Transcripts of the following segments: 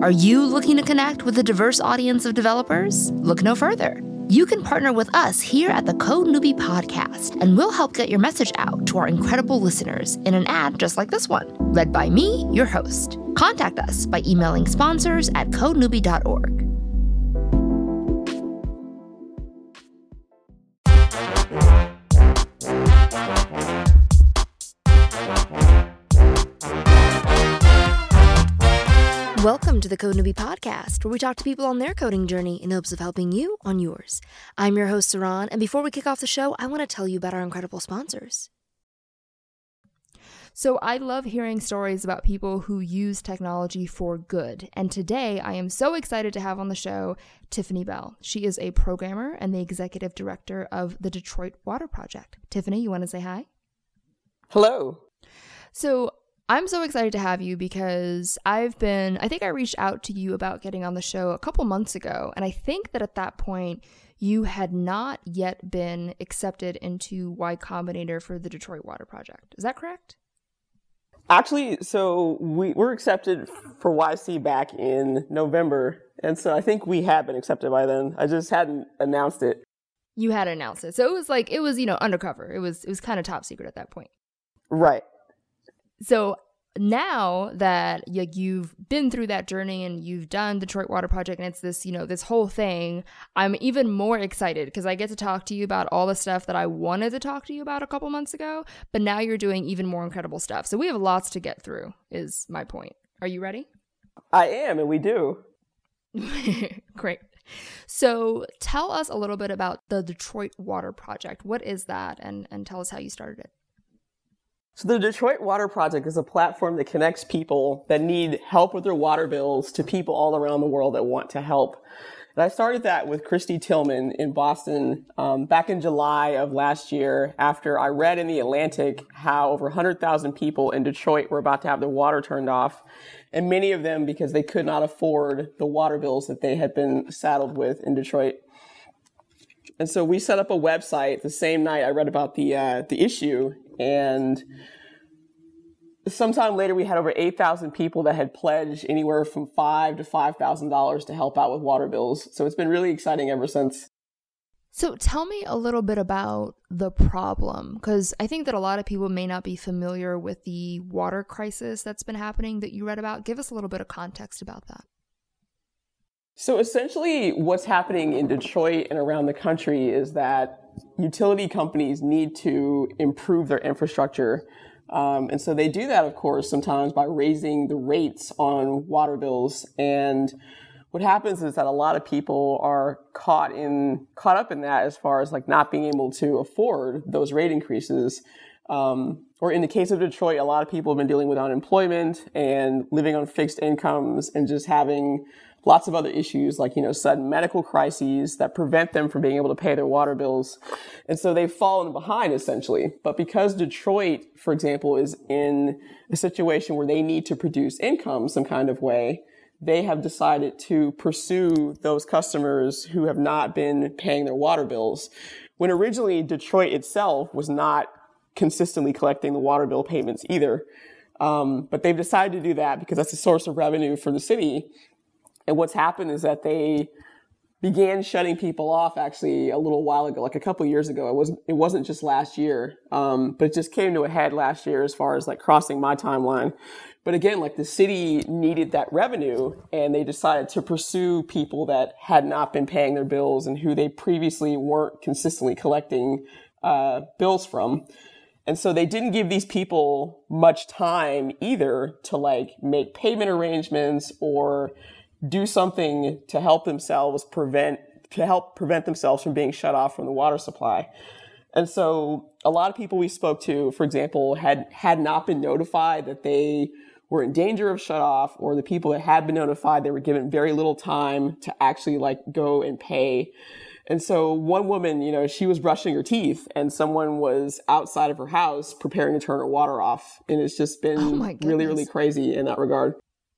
Are you looking to connect with a diverse audience of developers? Look no further. You can partner with us here at the Code Newbie Podcast, and we'll help get your message out to our incredible listeners in an ad just like this one, read by me, your host. Contact us by emailing sponsors@codenewbie.org. Welcome to the Code Newbie Podcast, where we talk to people on their coding journey in hopes of helping you on yours. I'm your host, Saran, and before we kick off the show, I want to tell you about our incredible sponsors. So I love hearing stories about people who use technology for good. And today I am so excited to have on the show Tiffany Bell. She is a programmer and the executive director of the Detroit Water Project. Tiffany, you want to say hi? Hello. So I'm so excited to have you because I think I reached out to you about getting on the show a couple months ago. And I think that at that point, you had not yet been accepted into Y Combinator for the Detroit Water Project. Is that correct? Actually, so we were accepted for YC back in November. And so I think we had been accepted by then. I just hadn't announced it. You had announced it. So it was undercover. It was kind of top secret at that point. Right. So now that you've been through that journey and you've done Detroit Water Project and it's this, this whole thing, I'm even more excited because I get to talk to you about all the stuff that I wanted to talk to you about a couple months ago, but now you're doing even more incredible stuff. So we have lots to get through is my point. Are you ready? I am, and we do. Great. So tell us a little bit about the Detroit Water Project. What is that? And tell us how you started it. So the Detroit Water Project is a platform that connects people that need help with their water bills to people all around the world that want to help. And I started that with Christy Tillman in Boston back in July of last year after I read in The Atlantic how over 100,000 people in Detroit were about to have their water turned off, and many of them because they could not afford the water bills that they had been saddled with in Detroit. And so we set up a website the same night I read about the issue, and sometime later we had over 8,000 people that had pledged anywhere from $5,000 to $5,000 to help out with water bills. So it's been really exciting ever since. So tell me a little bit about the problem, because I think that a lot of people may not be familiar with the water crisis that's been happening that you read about. Give us a little bit of context about that. So essentially what's happening in Detroit and around the country is that utility companies need to improve their infrastructure. And so they do that, of course, sometimes by raising the rates on water bills. And what happens is that a lot of people are caught up in that as far as not being able to afford those rate increases. Or in the case of Detroit, a lot of people have been dealing with unemployment and living on fixed incomes and just having lots of other issues like, sudden medical crises that prevent them from being able to pay their water bills. And so they've fallen behind essentially. But because Detroit, for example, is in a situation where they need to produce income some kind of way, they have decided to pursue those customers who have not been paying their water bills. When originally Detroit itself was not consistently collecting the water bill payments either. But they've decided to do that because that's a source of revenue for the city. And what's happened is that they began shutting people off actually a little while ago, like a couple of years ago. It wasn't just last year, but it just came to a head last year as far as crossing my timeline. But again, the city needed that revenue, and they decided to pursue people that had not been paying their bills and who they previously weren't consistently collecting bills from. And so they didn't give these people much time either to make payment arrangements or do something to help prevent themselves from being shut off from the water supply. And so a lot of people we spoke to, for example, had not been notified that they were in danger of shut off, or the people that had been notified, they were given very little time to actually go and pay. And so one woman, she was brushing her teeth and someone was outside of her house preparing to turn her water off. And it's just been really, really crazy in that regard.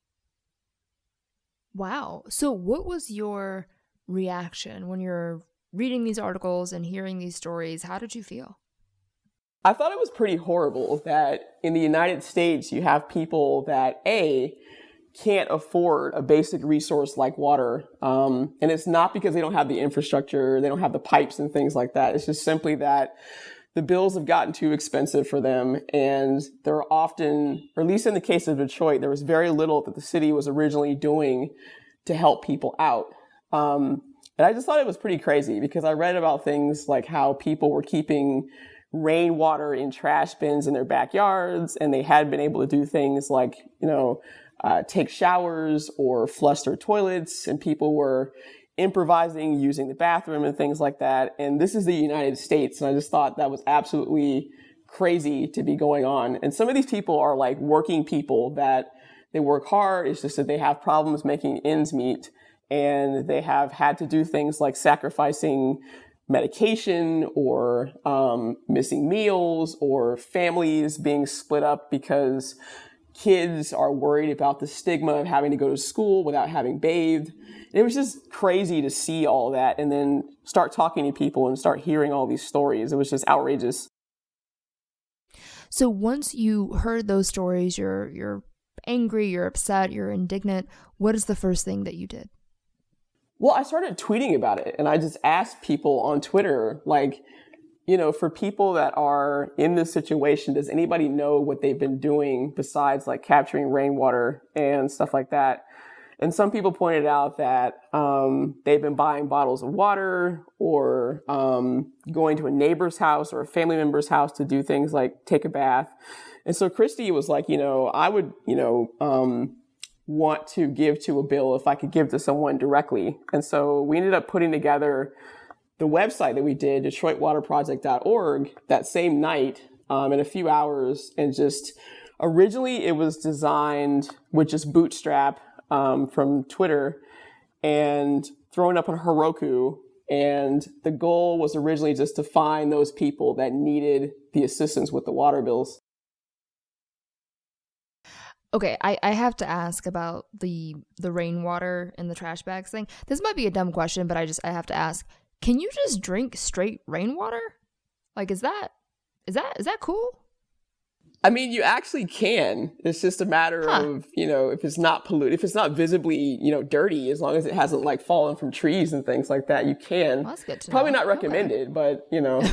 Wow. So what was your reaction when you're reading these articles and hearing these stories? How did you feel? I thought it was pretty horrible that in the United States, you have people that, A, can't afford a basic resource like water. And it's not because they don't have the infrastructure, they don't have the pipes and things like that. It's just simply that the bills have gotten too expensive for them. And there are often, or at least in the case of Detroit, there was very little that the city was originally doing to help people out. And I just thought it was pretty crazy because I read about things like how people were keeping rainwater in trash bins in their backyards, and they had been able to do things like, take showers or flush their toilets, and people were improvising using the bathroom and things like that. And this is the United States. And I just thought that was absolutely crazy to be going on. And some of these people are like working people that they work hard. It's just that they have problems making ends meet. And they have had to do things like sacrificing medication or missing meals or families being split up because kids are worried about the stigma of having to go to school without having bathed. And it was just crazy to see all that and then start talking to people and start hearing all these stories. It was just outrageous. So once you heard those stories, you're angry, you're upset, you're indignant. What is the first thing that you did? Well, I started tweeting about it, and I just asked people on Twitter, for people that are in this situation, does anybody know what they've been doing besides like capturing rainwater and stuff like that? And some people pointed out that they've been buying bottles of water or going to a neighbor's house or a family member's house to do things like take a bath. And so Christy was like, I would, want to give to a bill if I could give to someone directly. And so we ended up putting together the website that we did, DetroitWaterProject.org, that same night in a few hours. And just originally it was designed with just Bootstrap from Twitter and thrown up on Heroku. And the goal was originally just to find those people that needed the assistance with the water bills. Okay, I have to ask about the rainwater and the trash bags thing. This might be a dumb question, but I have to ask. Can you just drink straight rainwater? Like, is that cool? I mean, you actually can. It's just a matter of, if it's not polluted, if it's not visibly, dirty, as long as it hasn't like fallen from trees and things like that, you can. Well, that's good to Probably know. not recommended, but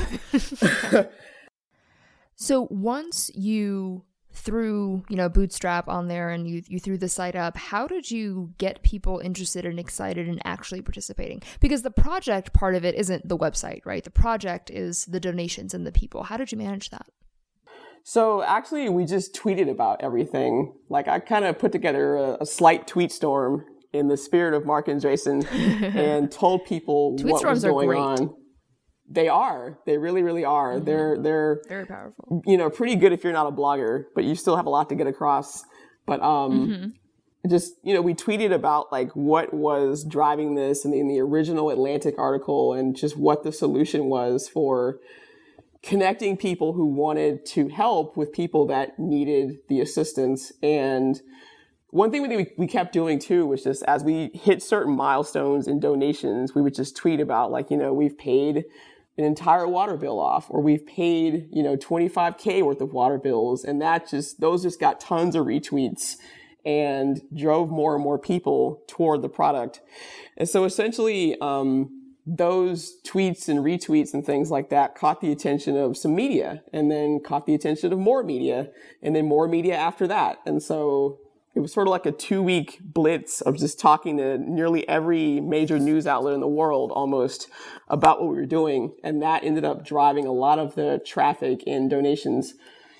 So once you threw, Bootstrap on there and you threw the site up, how did you get people interested and excited and actually participating? Because the project part of it isn't the website, right? The project is the donations and the people. How did you manage that? So actually, we just tweeted about everything. Like I kind of put together a slight tweet storm in the spirit of Marc Andreessen and told people what was going on. They are. They really, really are. Mm-hmm. They're very powerful. Pretty good if you're not a blogger, but you still have a lot to get across. But just, we tweeted about like what was driving this in the original Atlantic article and just what the solution was for connecting people who wanted to help with people that needed the assistance. And one thing we kept doing too was just as we hit certain milestones in donations, we would just tweet about like, we've paid an entire water bill off, or we've paid, $25K worth of water bills. And those just got tons of retweets and drove more and more people toward the product. And so essentially, those tweets and retweets and things like that caught the attention of some media and then caught the attention of more media and then more media after that. And so it was sort of like a 2-week blitz of just talking to nearly every major news outlet in the world almost about what we were doing. And that ended up driving a lot of the traffic in donations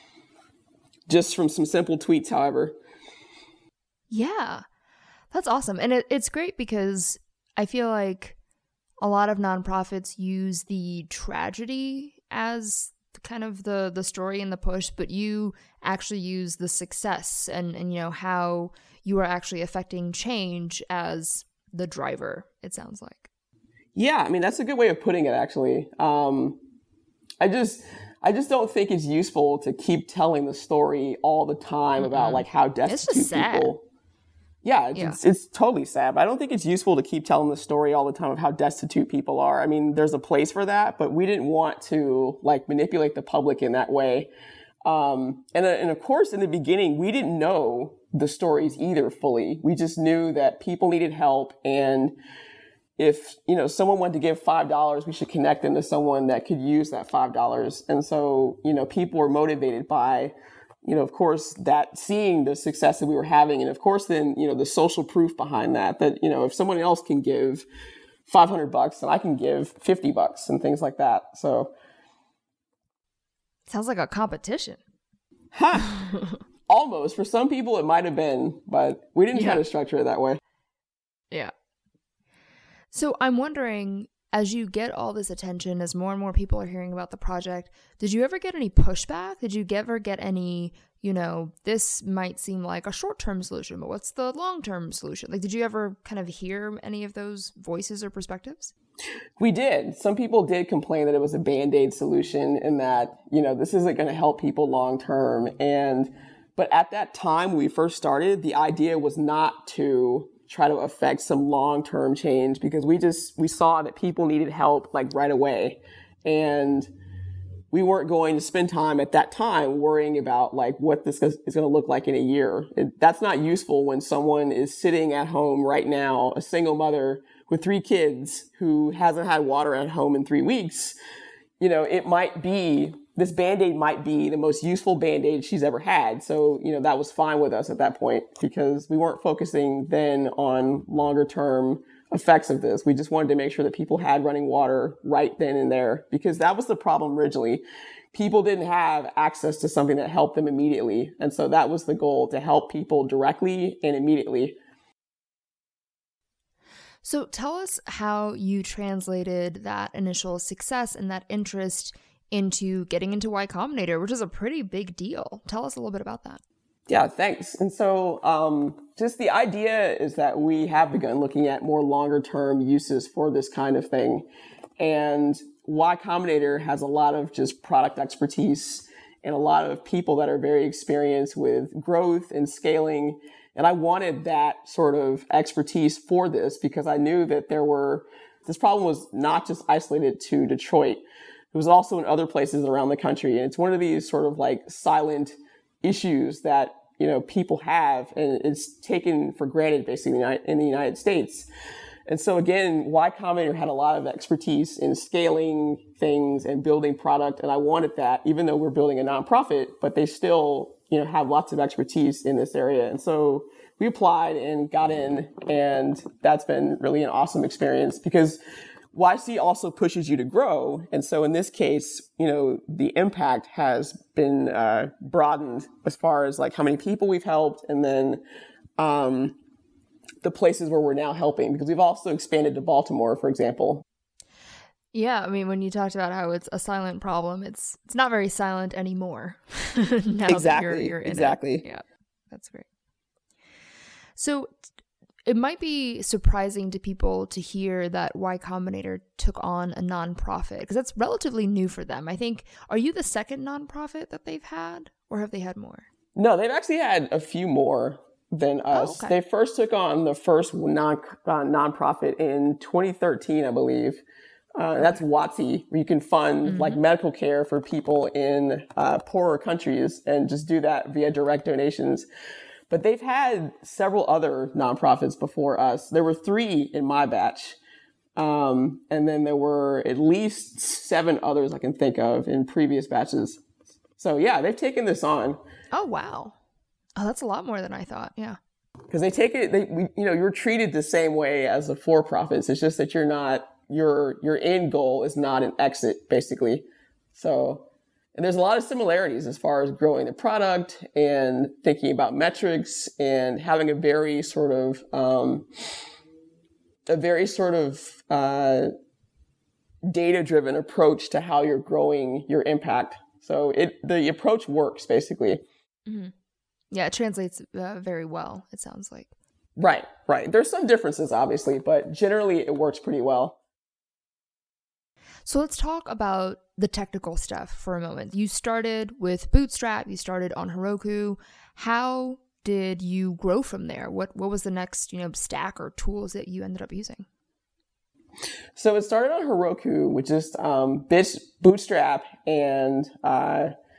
just from some simple tweets, however. Yeah, that's awesome. And it's great because I feel like a lot of nonprofits use the tragedy as kind of the story and the push, but you actually use the success and how you are actually affecting change as the driver, it sounds like. Yeah, I mean, that's a good way of putting it, actually. I just don't think it's useful to keep telling the story all the time about like how destitute it's just people. Sad. Yeah, it's totally sad. But I don't think it's useful to keep telling the story all the time of how destitute people are. I mean, there's a place for that, but we didn't want to like manipulate the public in that way. And of course, in the beginning, we didn't know the stories either fully. We just knew that people needed help, and if, someone wanted to give $5, we should connect them to someone that could use that $5. And so, people were motivated by, of course, that seeing the success that we were having. And of course, then, the social proof behind that, if someone else can give $500, then I can give $50 and things like that. So. Sounds like a competition. Almost. For some people, it might have been, but we didn't try to structure it that way. Yeah. So I'm wondering, as you get all this attention, as more and more people are hearing about the project, did you ever get any pushback? Did you ever get any, this might seem like a short-term solution, but what's the long-term solution? Like, did you ever kind of hear any of those voices or perspectives? We did. Some people did complain that it was a Band-Aid solution and that, this isn't going to help people long-term. But at that time, when we first started, the idea was not to try to affect some long-term change, because we saw that people needed help like right away. And we weren't going to spend time at that time worrying about like what this is going to look like in a year. That's not useful when someone is sitting at home right now, a single mother with 3 kids who hasn't had water at home in 3 weeks. This Band-Aid might be the most useful Band-Aid she's ever had. So, that was fine with us at that point, because we weren't focusing then on longer term effects of this. We just wanted to make sure that people had running water right then and there, because that was the problem originally. People didn't have access to something that helped them immediately. And so that was the goal, to help people directly and immediately. So tell us how you translated that initial success and that interest into getting into Y Combinator, which is a pretty big deal. Tell us a little bit about that. Yeah, thanks. And so just the idea is that we have begun looking at more longer term uses for this kind of thing. And Y Combinator has a lot of just product expertise and a lot of people that are very experienced with growth and scaling. And I wanted that sort of expertise for this, because I knew that this problem was not just isolated to Detroit. It was also in other places around the country. And it's one of these sort of like silent issues that, people have, and it's taken for granted basically in the United States. And so again, Y Combinator had a lot of expertise in scaling things and building product. And I wanted that, even though we're building a nonprofit, but they still, have lots of expertise in this area. And so we applied and got in, and that's been really an awesome experience, because YC also pushes you to grow. And so in this case, the impact has been broadened as far as like how many people we've helped, and then the places where we're now helping, because we've also expanded to Baltimore, for example. Yeah, I mean, when you talked about how it's a silent problem, it's not very silent anymore. Now exactly. That you're in exactly. it. Yeah, that's great. So it might be surprising to people to hear that Y Combinator took on a nonprofit, because that's relatively new for them. I think, are you the second nonprofit that they've had, or have they had more? No, they've actually had a few more than us. Oh, okay. They first took on the first nonprofit in 2013, I believe. That's WOTC, where you can fund like medical care for people in poorer countries and just do that via direct donations. But they've had several other nonprofits before us. There were 3 in my batch. And then there were at least 7 others I can think of in previous batches. So yeah, they've taken this on. Oh, wow. Oh, that's a lot more than I thought. Yeah. Because they take it, you're treated the same way as the for-profits. It's just that you're not, your end goal is not an exit, basically. So, and there's a lot of similarities as far as growing the product and thinking about metrics and having a very sort of data-driven approach to how you're growing your impact. So the approach works, basically. Mm-hmm. Yeah, it translates very well, it sounds like. Right. There's some differences, obviously, but generally it works pretty well. So let's talk about the technical stuff for a moment. You started with Bootstrap, you started on Heroku. How did you grow from there? What was the next, stack or tools that you ended up using? So it started on Heroku with just Bootstrap and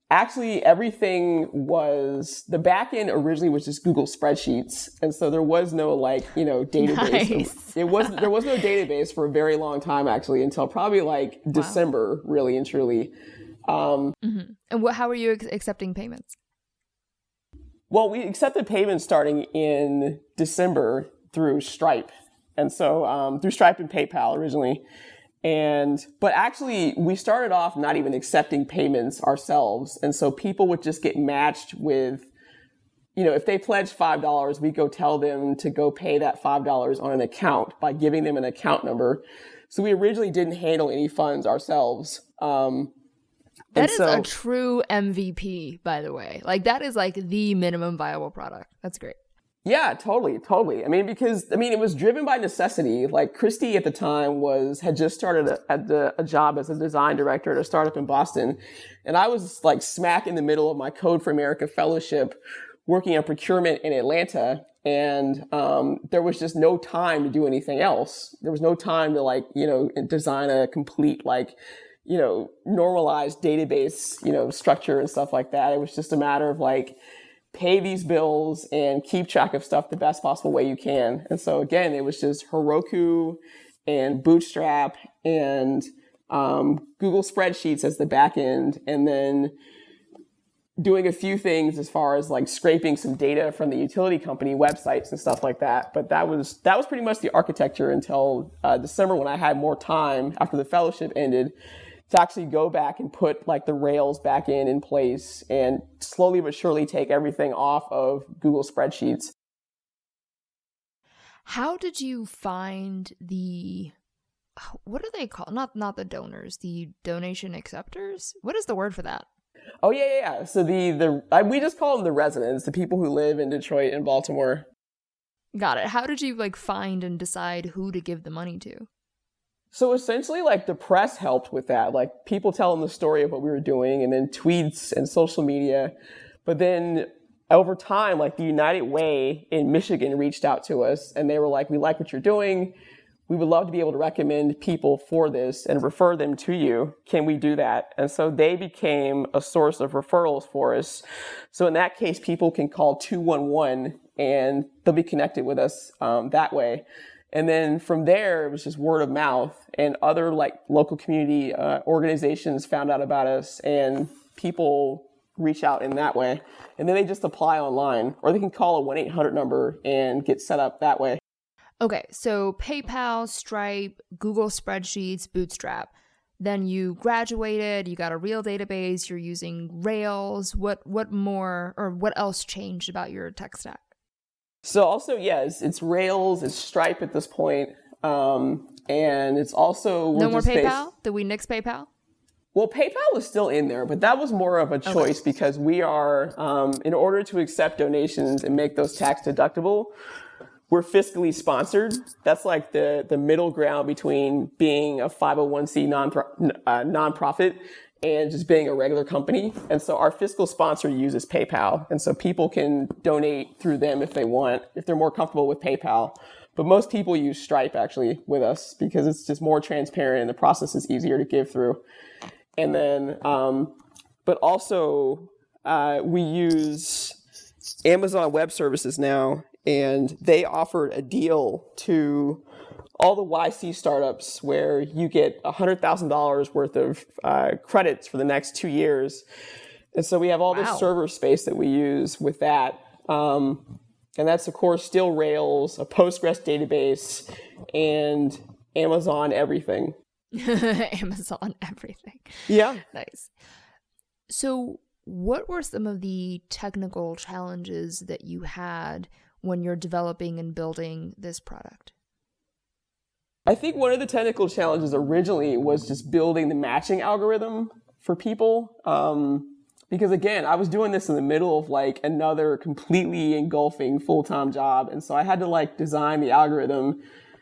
Actually, everything was, the back end originally was just Google Spreadsheets. And so there was no like, database. Nice. There was no database for a very long time, actually, until probably like December, really and truly. And how are you accepting payments? Well, we accepted payments starting in December through Stripe. And so through Stripe and PayPal originally. But actually, we started off not even accepting payments ourselves. And so people would just get matched with, if they pledged $5, we go tell them to go pay that $5 on an account by giving them an account number. So we originally didn't handle any funds ourselves. That is a true MVP, by the way. Like, that is like the minimum viable product. That's great. Yeah, totally. I mean, it was driven by necessity. Like, Christy at the time had just started a job as a design director at a startup in Boston. And I was like smack in the middle of my Code for America fellowship working on procurement in Atlanta. And there was just no time to do anything else. There was no time to design a complete normalized database, structure and stuff like that. It was just a matter of pay these bills and keep track of stuff the best possible way you can. And so again, it was just Heroku and Bootstrap and Google Spreadsheets as the back end, and then doing a few things as far as scraping some data from the utility company websites and stuff like that. But that was pretty much the architecture until December, when I had more time after the fellowship ended to actually go back and put the Rails back in place and slowly but surely take everything off of Google Spreadsheets. How did you find what do they call, not the donors, the donation acceptors? What is the word for that? Oh, yeah. So we just call them the residents, the people who live in Detroit and Baltimore. Got it. How did you find and decide who to give the money to? So essentially, the press helped with that. People telling the story of what we were doing, and then tweets and social media. But then over time, the United Way in Michigan reached out to us, and they were like, "We like what you're doing. We would love to be able to recommend people for this and refer them to you. Can we do that?" And so they became a source of referrals for us. So in that case, people can call 211 and they'll be connected with us that way. And then from there, it was just word of mouth, and other local community organizations found out about us, and people reach out in that way. And then they just apply online, or they can call a 1-800 number and get set up that way. Okay, so PayPal, Stripe, Google Spreadsheets, Bootstrap. Then you graduated, you got a real database, you're using Rails. What more, or what else changed about your tech stack? So also, yes, it's Rails, it's Stripe at this point, and it's also... No more PayPal? Did we nix PayPal? Well, PayPal is still in there, but that was more of a choice because we are, in order to accept donations and make those tax deductible, we're fiscally sponsored. That's the middle ground between being a 501c nonprofit and just being a regular company. And so our fiscal sponsor uses PayPal. And so people can donate through them if they want, if they're more comfortable with PayPal. But most people use Stripe actually with us because it's just more transparent and the process is easier to give through. And then, but also we use Amazon Web Services now, and they offered a deal to all the YC startups where you get $100,000 worth of credits for the next 2 years. And so we have all this server space that we use with that. And that's, of course, still Rails, a Postgres database, and Amazon everything. Amazon everything. Yeah. Nice. So what were some of the technical challenges that you had when you're developing and building this product? I think one of the technical challenges originally was just building the matching algorithm for people. Because again, I was doing this in the middle of another completely engulfing full-time job. And so I had to design the algorithm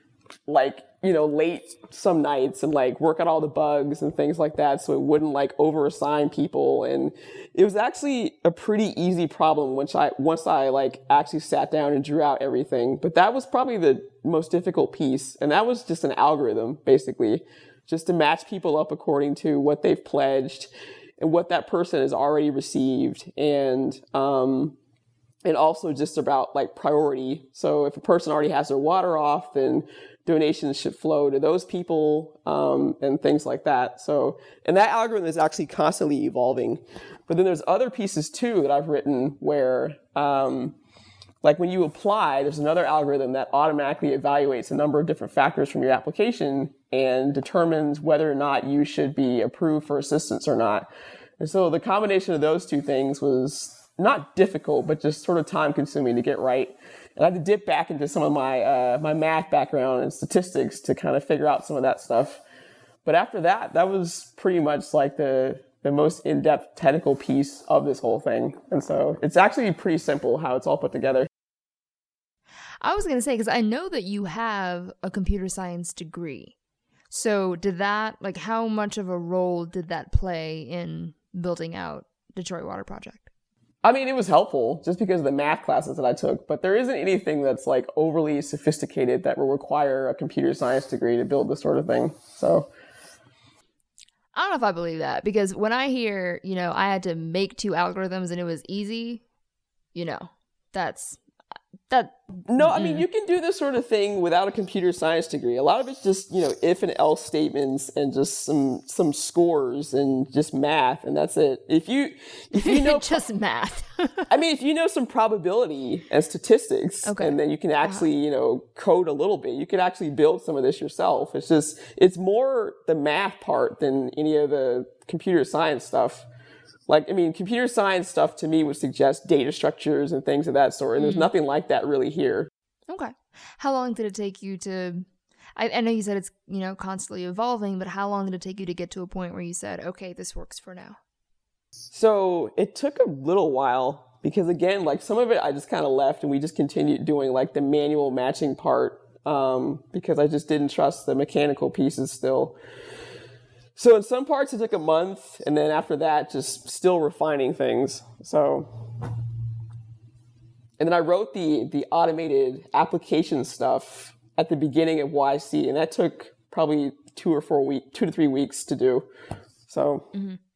late some nights and work out all the bugs and things like that so it wouldn't over-assign people. And it was actually a pretty easy problem once I actually sat down and drew out everything. But that was probably the most difficult piece. And that was just an algorithm, basically, just to match people up according to what they've pledged what that person has already received, and also just about like priority. So if a person already has their water off, then donations should flow to those people, and things like that. So, and that algorithm is actually constantly evolving. But then there's other pieces too that I've written where, like when you apply, there's another algorithm that automatically evaluates a number of different factors from your application and determines whether or not you should be approved for assistance or not. And so the combination of those two things was not difficult, but just sort of time consuming to get right. And I had to dip back into some of my my math background and statistics to kind of figure out some of that stuff. But after that, that was pretty much like the most in-depth technical piece of this whole thing. And so it's actually pretty simple how it's all put together. I was going to say, because I know that you have a computer science degree. So did that, like, how much of a role did that play in building out Detroit Water Project? I mean, it was helpful just because of the math classes that I took, but there isn't anything that's like overly sophisticated that will require a computer science degree to build this sort of thing. So I don't know if I believe that, because when I hear, I had to make 2 algorithms and it was easy, No, I mean, you can do this sort of thing without a computer science degree. A lot of it's just, if and else statements and just some scores and just math, and that's it. If you know just math. I mean, if you know some probability and statistics, okay, and then you can actually, code a little bit, you can actually build some of this yourself. It's more the math part than any of the computer science stuff. Like, I mean, computer science stuff to me would suggest data structures and things of that sort. And there's nothing like that really here. Okay. How long did it take you to, I know you said it's, constantly evolving, but how long did it take you to get to a point where you said, okay, this works for now? So it took a little while because, again, like some of it I just kind of left and we just continued doing like the manual matching part because I just didn't trust the mechanical pieces still. So in some parts it took a month, and then after that, just still refining things. So, and then I wrote the automated application stuff at the beginning of YC, and that took probably 2 to 3 weeks to do. So,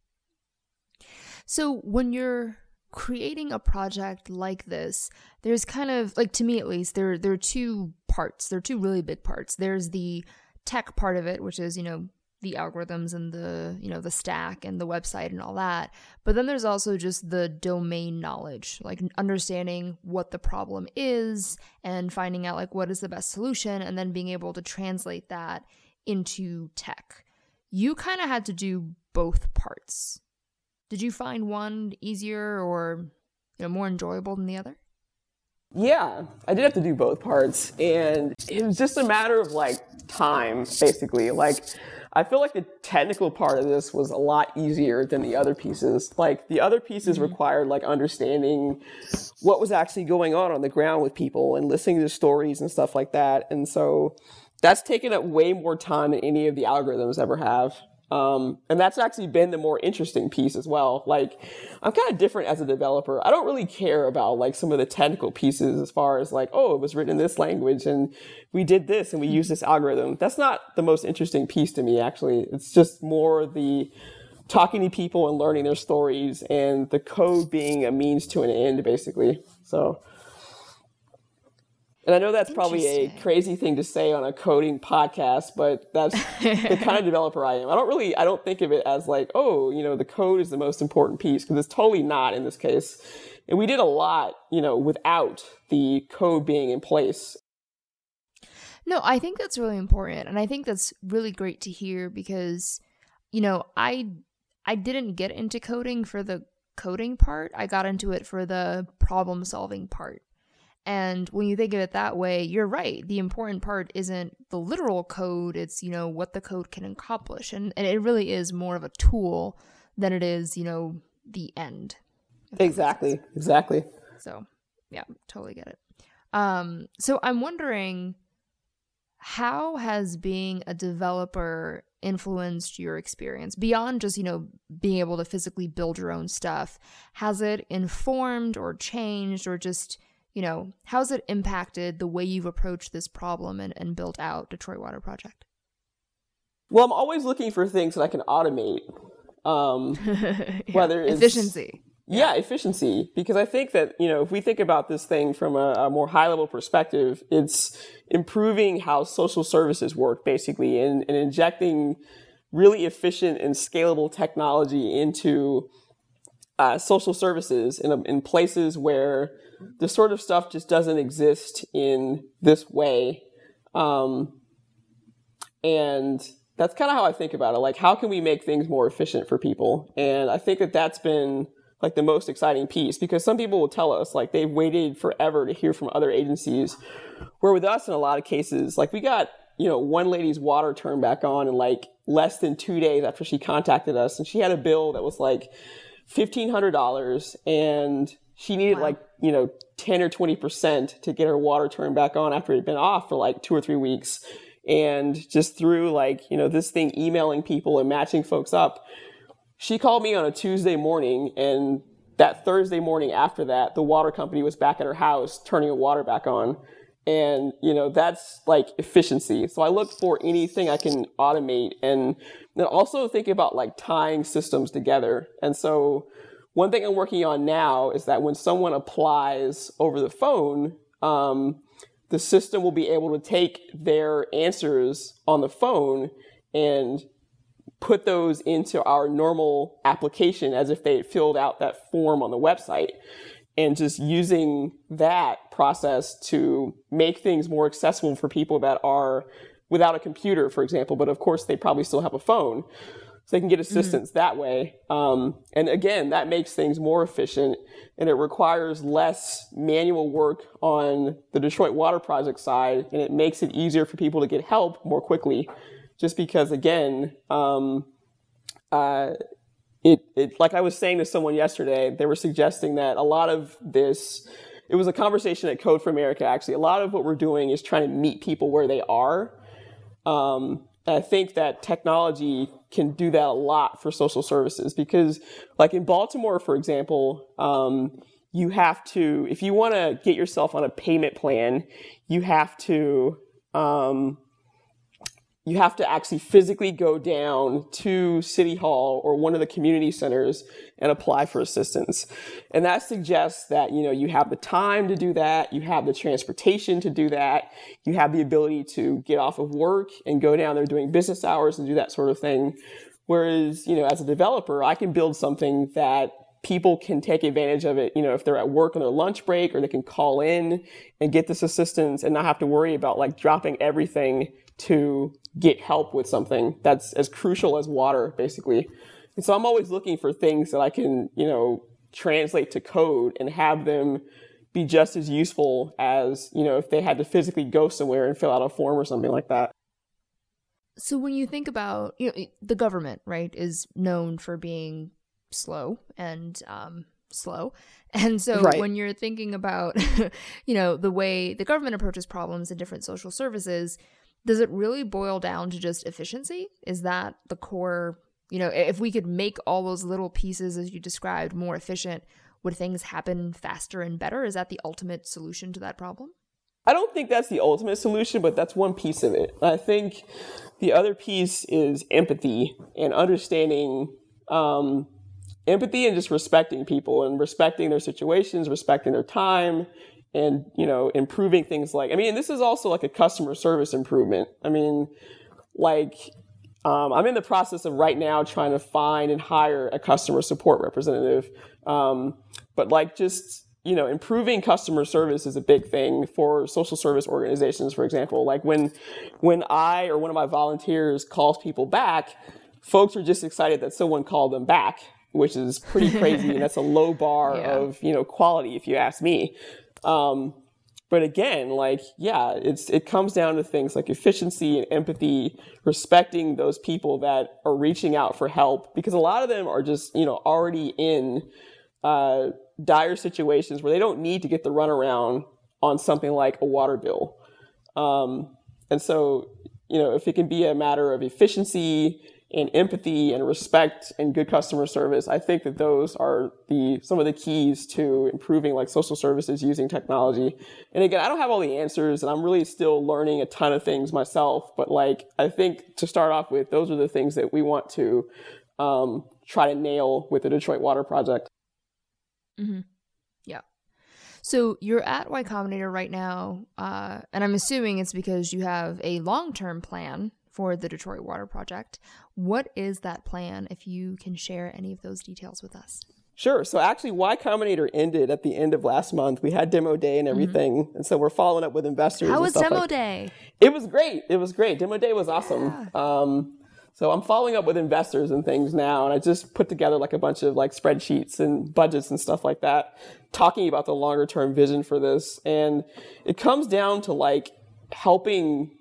So when you're creating a project like this, there's kind of, like, to me at least, there are 2 parts. There are 2 really big parts. There's the tech part of it, which is, the algorithms and the stack and the website and all that. But then there's also just the domain knowledge, like understanding what the problem is and finding out like what is the best solution and then being able to translate that into tech. You kind of had to do both parts. Did you find one easier or more enjoyable than the other? Yeah, I did have to do both parts, and it was just a matter of like time, basically. Like, I feel like the technical part of this was a lot easier than the other pieces. Like, the other pieces required like understanding what was actually going on the ground with people and listening to stories and stuff like that. And so that's taken up way more time than any of the algorithms ever have. And that's actually been the more interesting piece as well. Like, I'm kind of different as a developer. I don't really care about like some of the technical pieces as far as like, oh, it was written in this language and we did this and we used this algorithm. That's not the most interesting piece to me, actually. It's just more the talking to people and learning their stories and the code being a means to an end, basically. So, and I know that's probably a crazy thing to say on a coding podcast, but that's the kind of developer I am. I don't think of it as like, oh, the code is the most important piece, because it's totally not in this case. And we did a lot, without the code being in place. No, I think that's really important. And I think that's really great to hear because, I didn't get into coding for the coding part. I got into it for the problem solving part. And when you think of it that way, you're right. The important part isn't the literal code. It's, what the code can accomplish. And it really is more of a tool than it is, the end. Exactly. So, yeah, totally get it. So I'm wondering, how has being a developer influenced your experience beyond just, being able to physically build your own stuff? Has it informed or changed or just, how's it impacted the way you've approached this problem and built out Detroit Water Project? Well, I'm always looking for things that I can automate. Whether it's efficiency. Yeah, efficiency. Because I think that, if we think about this thing from a more high level perspective, it's improving how social services work, basically, and injecting really efficient and scalable technology into social services in places where the sort of stuff just doesn't exist in this way. And that's kind of how I think about it. Like, how can we make things more efficient for people? And I think that that's been like the most exciting piece, because some people will tell us like they've waited forever to hear from other agencies, where with us in a lot of cases, like we got, one lady's water turned back on in like less than 2 days after she contacted us. And she had a bill that was like $1,500, and she needed like, 10 or 20% to get her water turned back on after it had been off for like 2 or 3 weeks. And just through like, this thing, emailing people and matching folks up, she called me on a Tuesday morning, and that Thursday morning after that, the water company was back at her house turning her water back on. And, that's like efficiency. So I look for anything I can automate, and then also think about like tying systems together. And so one thing I'm working on now is that when someone applies over the phone, the system will be able to take their answers on the phone and put those into our normal application as if they had filled out that form on the website, and just using that process to make things more accessible for people that are without a computer, for example, but of course they probably still have a phone, so they can get assistance that way. And again, that makes things more efficient, and it requires less manual work on the Detroit Water Project side, and it makes it easier for people to get help more quickly. Just because, again, it like I was saying to someone yesterday, they were suggesting that a lot of this, it was a conversation at Code for America, actually. A lot of what we're doing is trying to meet people where they are. And I think that technology can do that a lot for social services, because like in Baltimore, for example, you have to, if you want to get yourself on a payment plan, you have to actually physically go down to City Hall or one of the community centers and apply for assistance. And that suggests that, you have the time to do that, you have the transportation to do that, you have the ability to get off of work and go down there doing business hours and do that sort of thing. Whereas, as a developer, I can build something that people can take advantage of it, if they're at work on their lunch break, or they can call in and get this assistance and not have to worry about like dropping everything to get help with something that's as crucial as water, basically. And so I'm always looking for things that I can, translate to code and have them be just as useful as, if they had to physically go somewhere and fill out a form or something like that. So when you think about, the government, right, is known for being slow and slow. And so when you're thinking about, the way the government approaches problems in different social services, does it really boil down to just efficiency? Is that the core, if we could make all those little pieces, as you described, more efficient, would things happen faster and better? Is that the ultimate solution to that problem? I don't think that's the ultimate solution, but that's one piece of it. I think the other piece is empathy and understanding, empathy and just respecting people and respecting their situations, respecting their time, and, improving things like, this is also like a customer service improvement. I'm in the process of right now trying to find and hire a customer support representative. But like just, improving customer service is a big thing for social service organizations, for example. Like when I or one of my volunteers calls people back, folks are just excited that someone called them back, which is pretty crazy. And that's a low bar of, quality, if you ask me. But again, it comes down to things like efficiency and empathy, respecting those people that are reaching out for help, because a lot of them are just, already in dire situations where they don't need to get the runaround on something like a water bill. And so, if it can be a matter of efficiency and empathy and respect and good customer service, I think that those are some of the keys to improving like social services using technology. And again, I don't have all the answers, and I'm really still learning a ton of things myself. But I think to start off with, those are the things that we want to try to nail with the Detroit Water Project. Mm-hmm. Yeah. So you're at Y Combinator right now, and I'm assuming it's because you have a long-term plan for the Detroit Water Project. What is that plan, if you can share any of those details with us? Sure. So actually, Y Combinator ended at the end of last month. We had demo day and everything. Mm-hmm. And so we're following up with investors. How was demo day? It was great. It was great. Demo day was awesome. Yeah. So I'm following up with investors and things now. And I just put together like a bunch of like spreadsheets and budgets and stuff like that, talking about the longer term vision for this. And it comes down to like helping,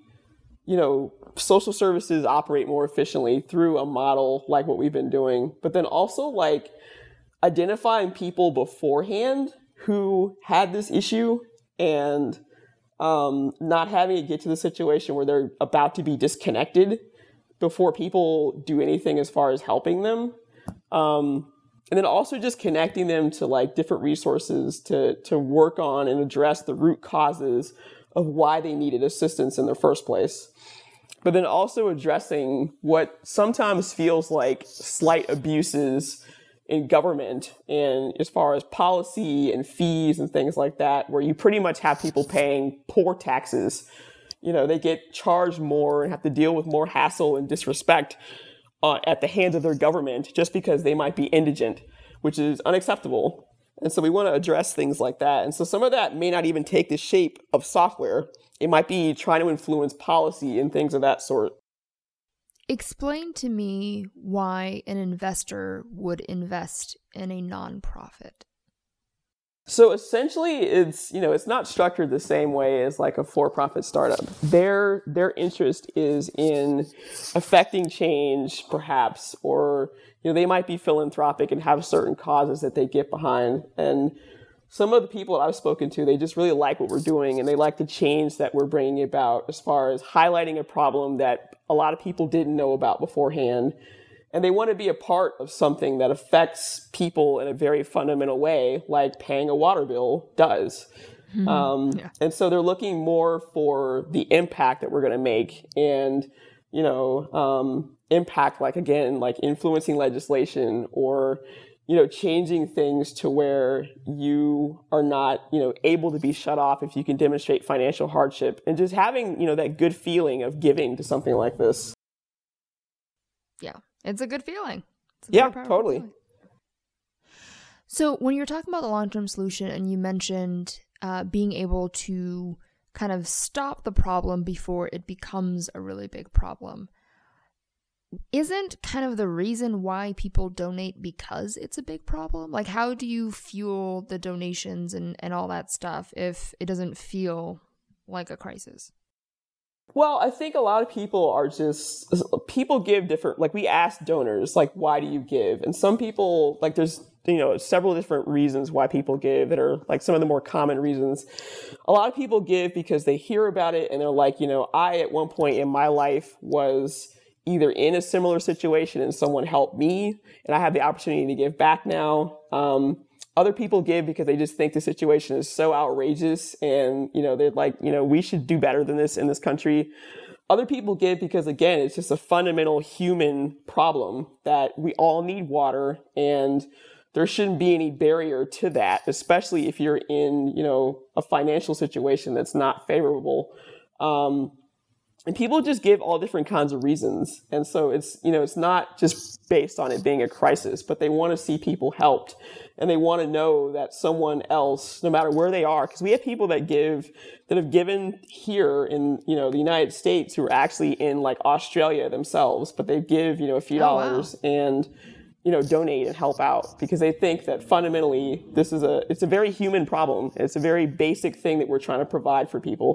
social services operate more efficiently through a model like what we've been doing. But then also like identifying people beforehand who had this issue and not having it get to the situation where they're about to be disconnected before people do anything as far as helping them. And then also just connecting them to like different resources to work on and address the root causes of why they needed assistance in the first place. But then also addressing what sometimes feels like slight abuses in government and as far as policy and fees and things like that, where you pretty much have people paying poor taxes. They get charged more and have to deal with more hassle and disrespect at the hands of their government just because they might be indigent, which is unacceptable. And so we want to address things like that. And so some of that may not even take the shape of software. It might be trying to influence policy and things of that sort. Explain to me why an investor would invest in a nonprofit. So essentially, it's not structured the same way as like a for-profit startup. Their interest is in affecting change, perhaps, or they might be philanthropic and have certain causes that they get behind. And some of the people that I've spoken to, they just really like what we're doing, and they like the change that we're bringing about as far as highlighting a problem that a lot of people didn't know about beforehand. And they want to be a part of something that affects people in a very fundamental way, like paying a water bill does. And so they're looking more for the impact that we're going to make and, impact, like, again, like influencing legislation or, changing things to where you are not, able to be shut off if you can demonstrate financial hardship, and just having, that good feeling of giving to something like this. Yeah. It's a good feeling. Yeah, totally. Feeling. So when you're talking about the long-term solution and you mentioned being able to kind of stop the problem before it becomes a really big problem, isn't kind of the reason why people donate because it's a big problem? Like, how do you fuel the donations and all that stuff if it doesn't feel like a crisis? Well, I think a lot of people give different, like we ask donors, like, why do you give? And some people, like there's, several different reasons why people give that are like some of the more common reasons. A lot of people give because they hear about it and they're like, I at one point in my life was either in a similar situation and someone helped me and I have the opportunity to give back now. Other people give because they just think the situation is so outrageous and, they're like, we should do better than this in this country. Other people give because, again, it's just a fundamental human problem that we all need water and there shouldn't be any barrier to that, especially if you're in, a financial situation that's not favorable. And people just give all different kinds of reasons. And so it's, it's not just based on it being a crisis, but they want to see people helped. And they want to know that someone else, no matter where they are, because we have people that have given here in, the United States who are actually in like Australia themselves, but they give, a few dollars and, donate and help out because they think that fundamentally it's a very human problem. It's a very basic thing that we're trying to provide for people.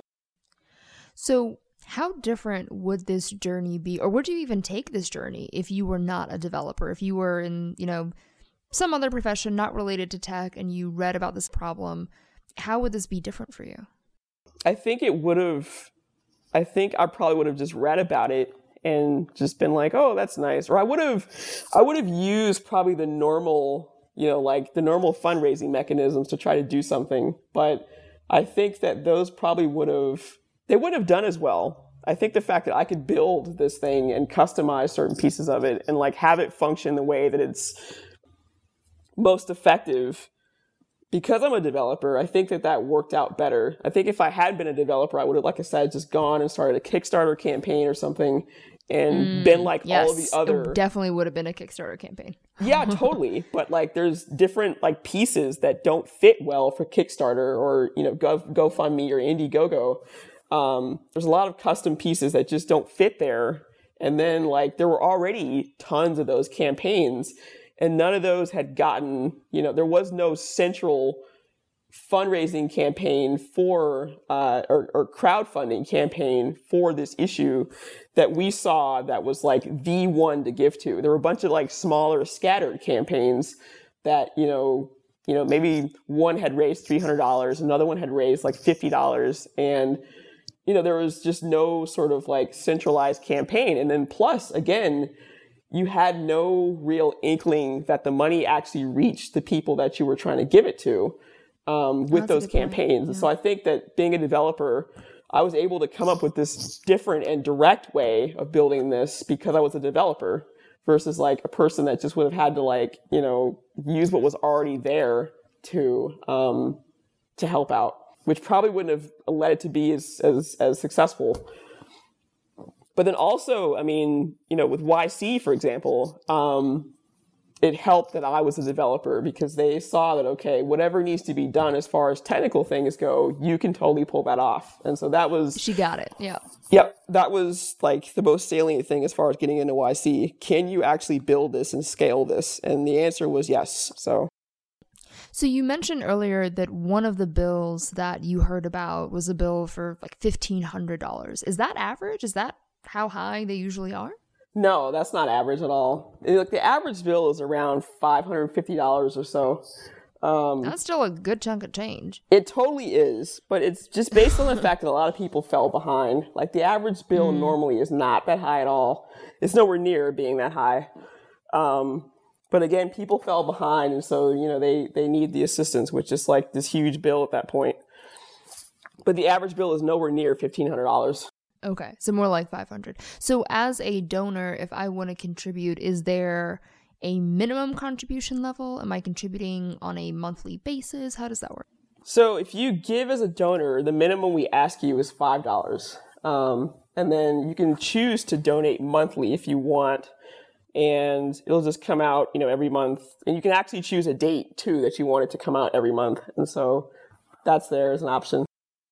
So how different would this journey be, or would you even take this journey if you were not a developer, if you were in, some other profession not related to tech and you read about this problem? How would this be different for you? I think I probably would have just read about it and just been like, oh, that's nice. Or I would have used probably the normal, like the normal fundraising mechanisms to try to do something. But I think that those probably wouldn't have done as well. I think the fact that I could build this thing and customize certain pieces of it and like have it function the way that it's most effective, because I'm a developer, I think that worked out better. I think if I had been a developer, I would have, like I said, just gone and started a Kickstarter campaign or something and been like all of the other. It definitely would have been a Kickstarter campaign. Yeah, totally. But like there's different like pieces that don't fit well for Kickstarter or, you know, GoFundMe or Indiegogo. There's a lot of custom pieces that just don't fit there. And then like there were already tons of those campaigns and none of those had gotten, you know, there was no central fundraising campaign for, or crowdfunding campaign for this issue that we saw that was like the one to give to. There were a bunch of like smaller scattered campaigns that, you know, maybe one had raised $300, another one had raised like $50, and you know, there was just no sort of like centralized campaign. And then plus, again, you had no real inkling that the money actually reached the people that you were trying to give it to with those campaigns. Yeah. So I think that being a developer, I was able to come up with this different and direct way of building this because I was a developer versus like a person that just would have had to like, you know, use what was already there to help out, which probably wouldn't have led it to be as successful. But then also, I mean, you know, with YC, for example, it helped that I was a developer because they saw that, okay, whatever needs to be done as far as technical things go, you can totally pull that off. And so that was... She got it, yeah. Yep, that was like the most salient thing as far as getting into YC. Can you actually build this and scale this? And the answer was yes, So you mentioned earlier that one of the bills that you heard about was a bill for like $1,500. Is that average? Is that how high they usually are? No, that's not average at all. Like the average bill is around $550 or so. That's still a good chunk of change. It totally is, but it's just based on the fact that a lot of people fell behind. Like the average bill normally is not that high at all. It's nowhere near being that high. But again, people fell behind, and so, you know, they need the assistance, which is like this huge bill at that point. But the average bill is nowhere near $1,500. Okay, so more like $500. So as a donor, if I want to contribute, is there a minimum contribution level? Am I contributing on a monthly basis? How does that work? So if you give as a donor, the minimum we ask you is $5. And then you can choose to donate monthly if you want. And it'll just come out, you know, every month. And you can actually choose a date, too, that you want it to come out every month. And so that's there as an option.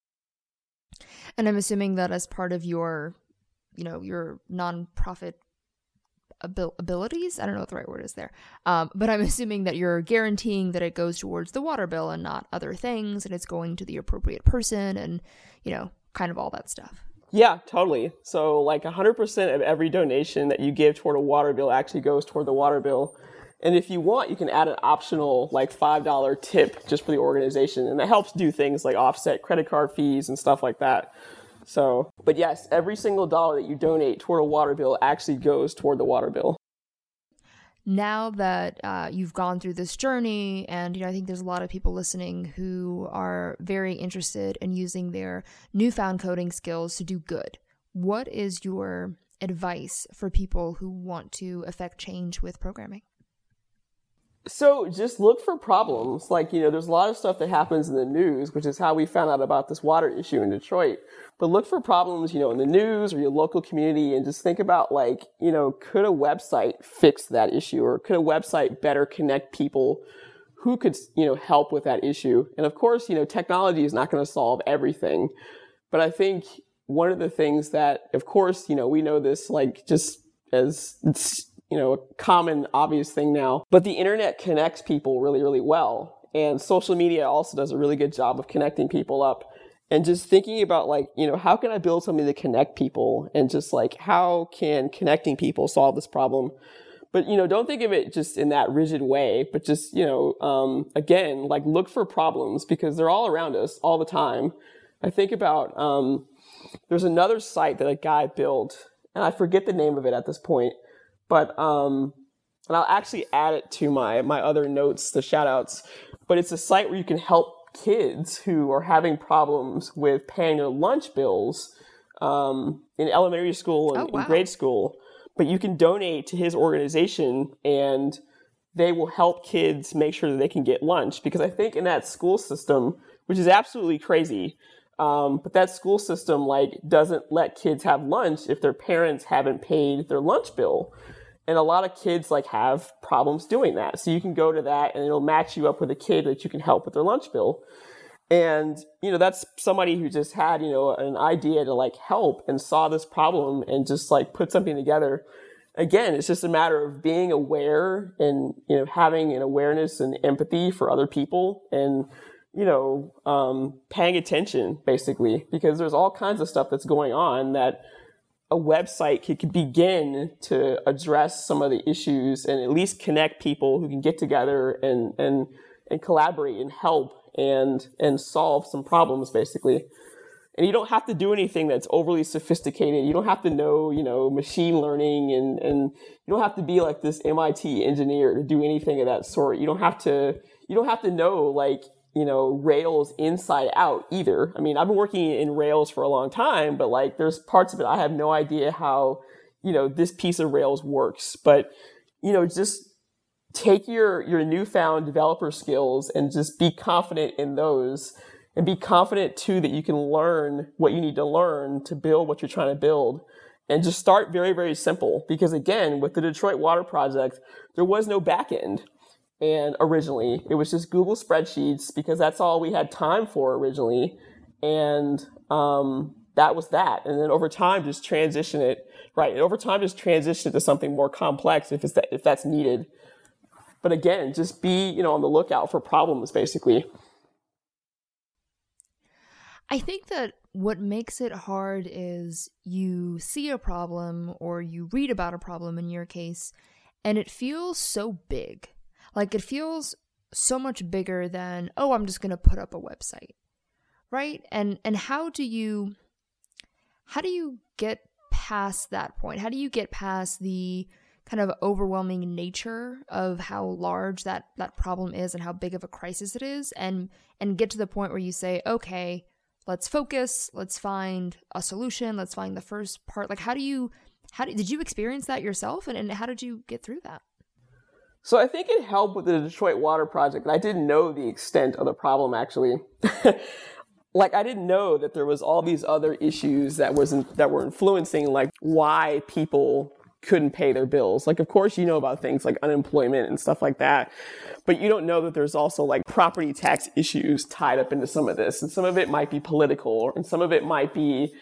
And I'm assuming that as part of your, you know, your nonprofit abilities, I don't know what the right word is there, but I'm assuming that you're guaranteeing that it goes towards the water bill and not other things, and it's going to the appropriate person and, you know, kind of all that stuff. Yeah, totally. So like 100% of every donation that you give toward a water bill actually goes toward the water bill. And if you want, you can add an optional like $5 tip just for the organization. And that helps do things like offset credit card fees and stuff like that. So, but yes, every single dollar that you donate toward a water bill actually goes toward the water bill. Now that you've gone through this journey, and, you know, I think there's a lot of people listening who are very interested in using their newfound coding skills to do good. What is your advice for people who want to affect change with programming? So just look for problems. Like, you know, there's a lot of stuff that happens in the news, which is how we found out about this water issue in Detroit. But look for problems, you know, in the news or your local community, and just think about, like, you know, could a website fix that issue, or could a website better connect people who could, you know, help with that issue? And of course, you know, technology is not going to solve everything. But I think one of the things that, of course, you know, we know this, like, just as it's, you know, a common, obvious thing now. But the internet connects people really, really well. And social media also does a really good job of connecting people up. And just thinking about, like, you know, how can I build something to connect people? And just like, how can connecting people solve this problem? But, you know, don't think of it just in that rigid way, but just, you know, again, like, look for problems because they're all around us all the time. I think about, there's another site that a guy built, and I forget the name of it at this point. But, and I'll actually add it to my other notes, the shout outs, but it's a site where you can help kids who are having problems with paying their lunch bills in elementary school and in grade school. But you can donate to his organization and they will help kids make sure that they can get lunch. Because I think in that school system, which is absolutely crazy, but that school system like doesn't let kids have lunch if their parents haven't paid their lunch bill. And a lot of kids like have problems doing that. So you can go to that and it'll match you up with a kid that you can help with their lunch bill. And, that's somebody who just had, an idea to like help and saw this problem and just like put something together. Again, it's just a matter of being aware and, having an awareness and empathy for other people and, paying attention basically, because there's all kinds of stuff that's going on that a website could begin to address some of the issues and at least connect people who can get together and collaborate and help and solve some problems basically. And you don't have to do anything that's overly sophisticated. You don't have to know, machine learning and you don't have to be like this MIT engineer to do anything of that sort. You don't have to know like, Rails inside out either. I mean, I've been working in Rails for a long time, but like there's parts of it I have no idea how, this piece of Rails works. But, just take your newfound developer skills and just be confident in those and be confident too that you can learn what you need to learn to build what you're trying to build and just start very, very simple. Because again, with the Detroit Water Project, there was no backend. And originally it was just Google spreadsheets because that's all we had time for originally. And, that was that. And then over time, just transition it, right. And over time, just transition it to something more complex if that's needed. But again, just be, on the lookout for problems, basically. I think that what makes it hard is you see a problem or you read about a problem in your case, and it feels so big. Like it feels so much bigger than, oh, I'm just going to put up a website, right? And how do you get past that point? How do you get past the kind of overwhelming nature of how large that problem is and how big of a crisis it is and get to the point where you say, okay, let's focus, let's find a solution, let's find the first part. Like did you experience that yourself and how did you get through that? So I think it helped with the Detroit Water Project. And I didn't know the extent of the problem actually. Like I didn't know that there was all these other issues that were influencing like why people couldn't pay their bills. Like, of course, about things like unemployment and stuff like that, but you don't know that there's also like property tax issues tied up into some of this. And some of it might be political and some of it might be,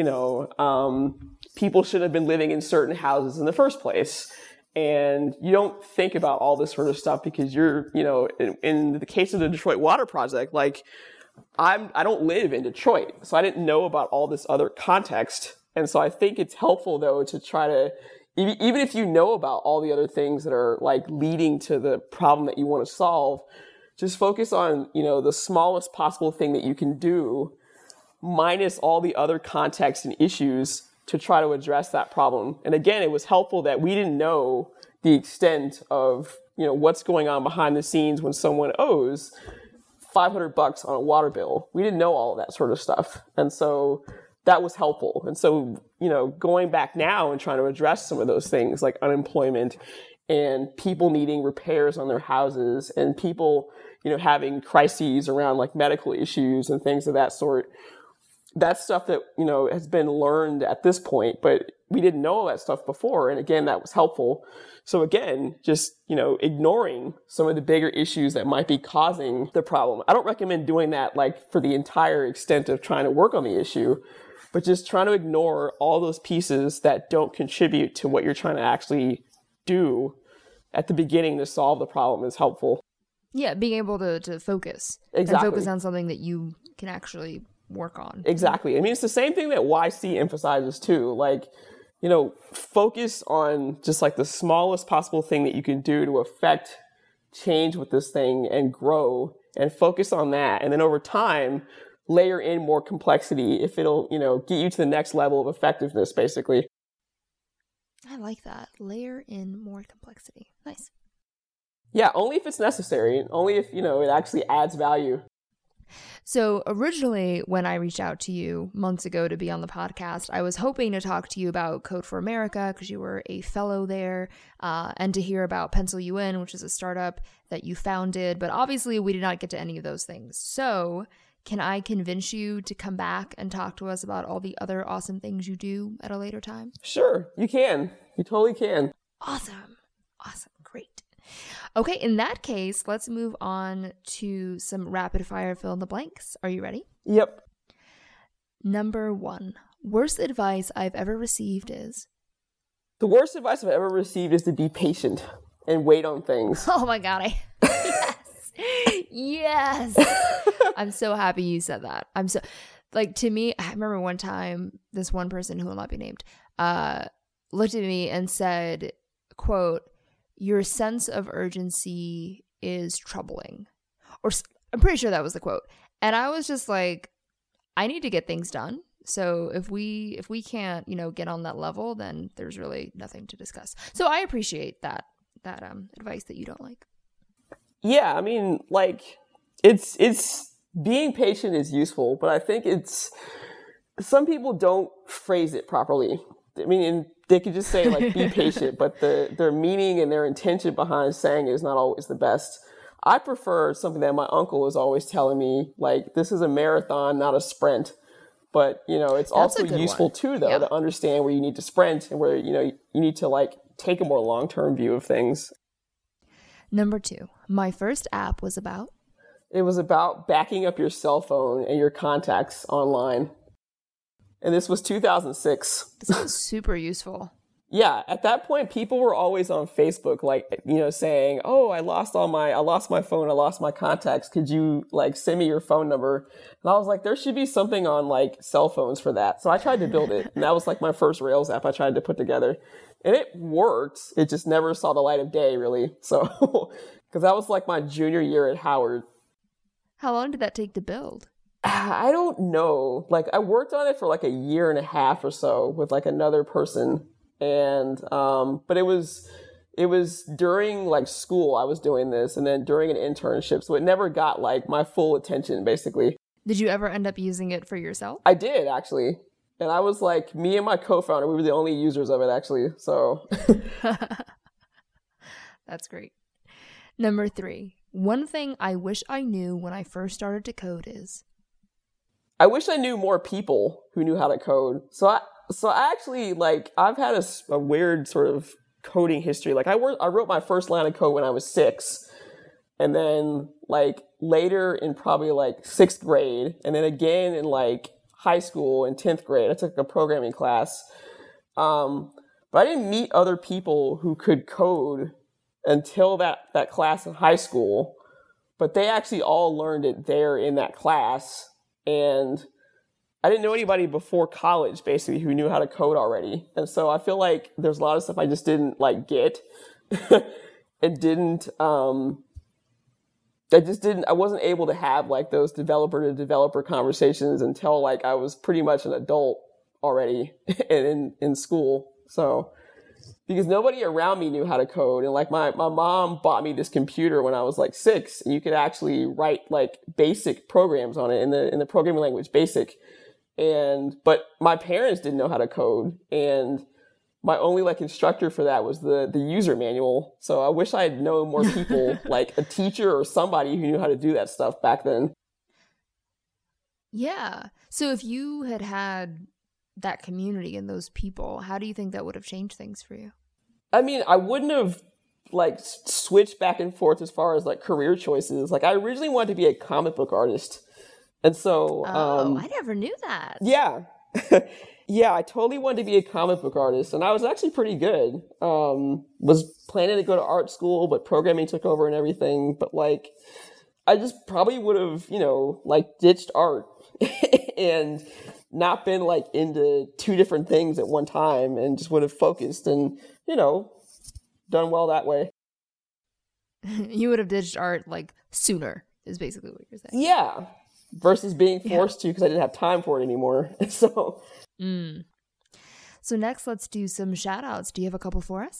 people should have been living in certain houses in the first place. And you don't think about all this sort of stuff because you're, in the case of the Detroit Water Project, like I don't live in Detroit, so I didn't know about all this other context. And so I think it's helpful though to try to, even if you know about all the other things that are like leading to the problem that you want to solve, just focus on, the smallest possible thing that you can do minus all the other context and issues to try to address that problem. And again, it was helpful that we didn't know the extent of, what's going on behind the scenes when someone owes $500 on a water bill. We didn't know all of that sort of stuff. And so that was helpful. And so, going back now and trying to address some of those things like unemployment and people needing repairs on their houses and people, having crises around like medical issues and things of that sort. That's stuff that, has been learned at this point, but we didn't know all that stuff before. And again, that was helpful. So again, just, ignoring some of the bigger issues that might be causing the problem. I don't recommend doing that like for the entire extent of trying to work on the issue, but just trying to ignore all those pieces that don't contribute to what you're trying to actually do at the beginning to solve the problem is helpful. Yeah, being able to focus. Exactly. And focus on something that you can actually work on. Exactly. I mean, it's the same thing that YC emphasizes too. Like, focus on just like the smallest possible thing that you can do to affect change with this thing and grow and focus on that. And then over time, layer in more complexity if it'll, get you to the next level of effectiveness, basically. I like that. Layer in more complexity. Nice. Yeah, only if it's necessary. Only if, it actually adds value. So originally, when I reached out to you months ago to be on the podcast, I was hoping to talk to you about Code for America because you were a fellow there, and to hear about Pencil UN, which is a startup that you founded. But obviously, we did not get to any of those things. So can I convince you to come back and talk to us about all the other awesome things you do at a later time? Sure, you can. You totally can. Awesome. Great. Okay, in that case, let's move on to some rapid fire fill in the blanks. Are you ready? Yep. Number 1. Worst advice I've ever received is? The worst advice I've ever received is to be patient and wait on things. Oh my God. Yes. I'm so happy you said that. To me, I remember one time this one person who will not be named looked at me and said, quote, "Your sense of urgency is troubling." Or I'm pretty sure that was the quote. And I was just like, I need to get things done. So if we can't, get on that level, then there's really nothing to discuss. So I appreciate that advice that you don't like. Yeah, I mean, it's being patient is useful, but I think some people don't phrase it properly. I mean, they could just say be patient, but their meaning and their intention behind saying it is not always the best. I prefer something that my uncle was always telling me, this is a marathon, not a sprint. But, it's also useful too, though, to understand where you need to sprint and where, you need to take a more long-term view of things. Number 2, my first app was about? It was about backing up your cell phone and your contacts online. And this was 2006. This is super useful. Yeah, at that point, people were always on Facebook, saying, "Oh, I lost my phone, I lost my contacts. Could you send me your phone number?" And I was like, there should be something on cell phones for that. So I tried to build it, and that was my first Rails app I tried to put together, and it worked. It just never saw the light of day, really. So, because that was my junior year at Howard. How long did that take to build? I don't know. I worked on it for a year and a half or so with another person. And, but it was during school I was doing this, and then during an internship. So it never got my full attention, basically. Did you ever end up using it for yourself? I did, actually. And I was me and my co-founder, we were the only users of it, actually. So that's great. Number 3, one thing I wish I knew when I first started to code is? I wish I knew more people who knew how to code. So I actually, I've had a weird sort of coding history. I wrote my first line of code when I was 6. And then, later in probably, 6th grade. And then again in, high school in 10th grade. I took a programming class. But I didn't meet other people who could code until that class in high school. But they actually all learned it there in that class. And I didn't know anybody before college, basically, who knew how to code already. And so I feel there's a lot of stuff I just didn't get and I wasn't able to have those developer to developer conversations until I was pretty much an adult already in school. So, because nobody around me knew how to code. And my mom bought me this computer when I was 6, and you could actually write basic programs on it in the programming language BASIC. But my parents didn't know how to code, and my only instructor for that was the user manual. So I wish I had known more people, a teacher or somebody who knew how to do that stuff back then. Yeah. So if you had that community and those people, how do you think that would have changed things for you? I mean, I wouldn't have switched back and forth as far as career choices. I originally wanted to be a comic book artist. And so, I never knew that. Yeah. Yeah, I totally wanted to be a comic book artist, and I was actually pretty good. Was planning to go to art school, but programming took over and everything. But I just probably would have, ditched art and not been into 2 different things at one time, and just would have focused and, done well that way. You would have ditched art sooner, is basically what you're saying. Yeah. Versus being forced to because I didn't have time for it anymore. So next, let's do some shout outs. Do you have a couple for us?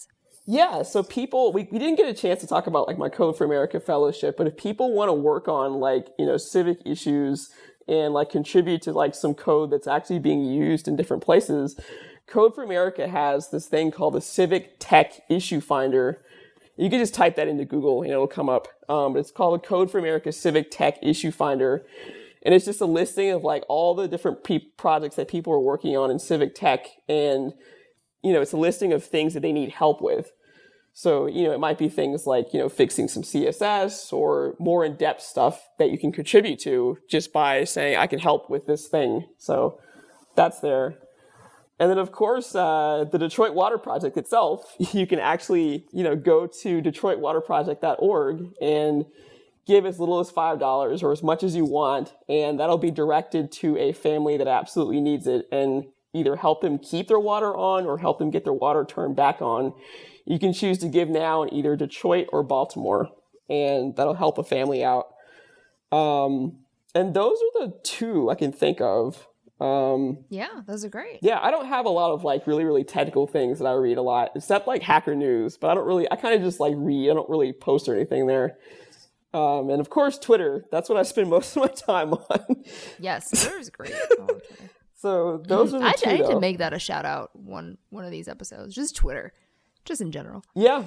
Yeah, so people, we didn't get a chance to talk about like my Code for America fellowship, but if people want to work on like, civic issues and like contribute to like some code that's actually being used in different places, Code for America has this thing called the Civic Tech Issue Finder. You can just type that into Google and it'll come up. But it's called the Code for America Civic Tech Issue Finder. And it's just a listing of like all the different projects that people are working on in civic tech. And it's a listing of things that they need help with. So, it might be things like, fixing some CSS or more in-depth stuff that you can contribute to just by saying, I can help with this thing. So that's there. And then, of course, the Detroit Water Project itself, you can actually, go to DetroitWaterProject.org and give as little as $5 or as much as you want. And that'll be directed to a family that absolutely needs it, and either help them keep their water on or help them get their water turned back on. You can choose to give now in either Detroit or Baltimore, and that'll help a family out. And those are the two I can think of. Yeah, those are great. Yeah, I don't have a lot of like really, really technical things that I read a lot, except like Hacker News, but I kind of just like read. I don't really post or anything there. And of course, Twitter. That's what I spend most of my time on. Yes, Twitter's great. So those are the two, I need to make that a shout out one of these episodes. Just Twitter, just in general. Yeah.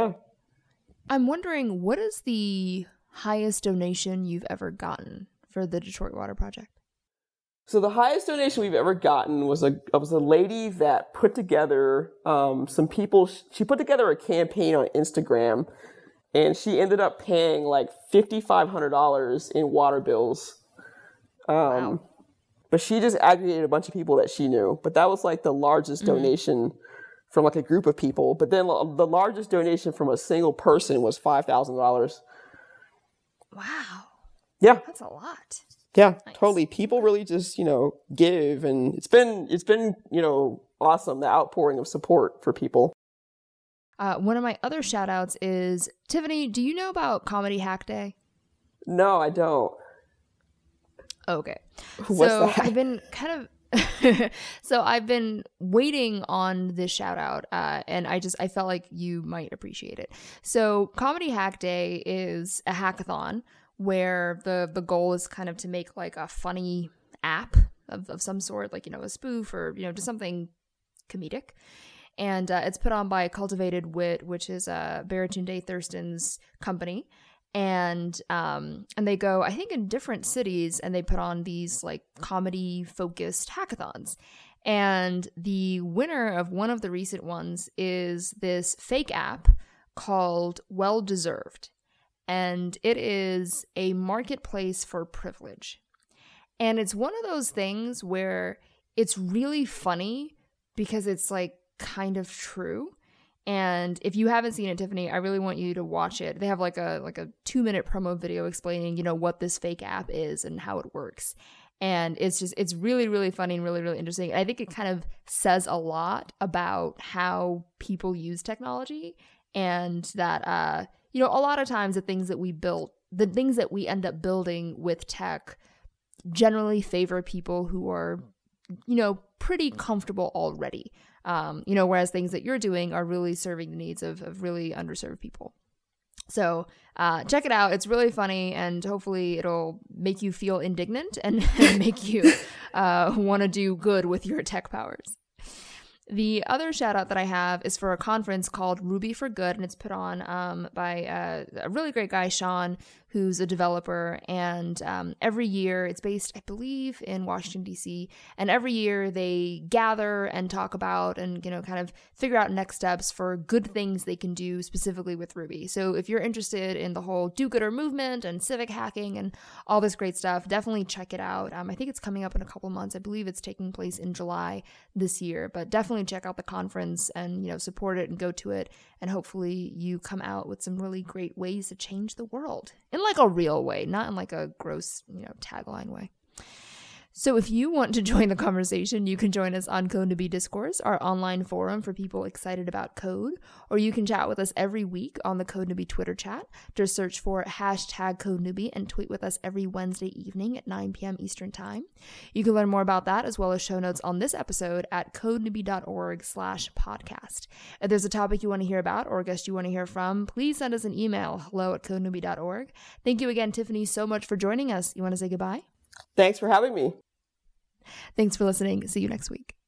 I'm wondering, what is the highest donation you've ever gotten for the Detroit Water Project? So the highest donation we've ever gotten was a lady that put together some people. She put together a campaign on Instagram, and she ended up paying like $5,500 in water bills. Wow. But she just aggregated a bunch of people that she knew. But that was like the largest donation from like a group of people. But then the largest donation from a single person was $5,000. Wow. Yeah. That's a lot. Yeah, Nice. Totally. People really just, give. And it's been, awesome, the outpouring of support for people. One of my other shout outs is, Tiffany, do you know about Comedy Hack Day? No, I don't. Okay. What's so that? I've been kind of I've been waiting on this shout out, and I felt like you might appreciate it. So Comedy Hack Day is a hackathon where the goal is kind of to make like a funny app of some sort, like, a spoof or, just something comedic. And it's put on by Cultivated Wit, which is Baratunde Thurston's company. And they go, I think, in different cities, and they put on these like comedy focused hackathons. And the winner of one of the recent ones is this fake app called Well Deserved. And it is a marketplace for privilege. And it's one of those things where it's really funny because it's like kind of true. And if you haven't seen it, Tiffany, I really want you to watch it. They have like a 2-minute promo video explaining, what this fake app is and how it works. And it's really, really funny and really, really interesting. And I think it kind of says a lot about how people use technology, and that, a lot of times the things that we end up building with tech generally favor people who are, pretty comfortable already. Whereas things that you're doing are really serving the needs of really underserved people. So check it out. It's really funny, and hopefully it'll make you feel indignant and make you want to do good with your tech powers. The other shout out that I have is for a conference called Ruby for Good, and it's put on by a really great guy, Sean, who's a developer. And every year, it's based, I believe, in Washington, D.C. And every year they gather and talk about and, kind of figure out next steps for good things they can do specifically with Ruby. So if you're interested in the whole do-gooder movement and civic hacking and all this great stuff, definitely check it out. I think it's coming up in a couple months. I believe it's taking place in July this year, but definitely check out the conference and, support it and go to it. And hopefully you come out with some really great ways to change the world in like a real way, not in like a gross, tagline way. So if you want to join the conversation, you can join us on Code Newbie Discourse, our online forum for people excited about code, or you can chat with us every week on the Code Newbie Twitter chat. Just search for hashtag Code Newbie and tweet with us every Wednesday evening at 9 p.m. Eastern Time. You can learn more about that as well as show notes on this episode at codenewbie.org/podcast. If there's a topic you want to hear about or a guest you want to hear from, please send us an email, hello@codenewbie.org. Thank you again, Tiffany, so much for joining us. You want to say goodbye? Thanks for having me. Thanks for listening. See you next week.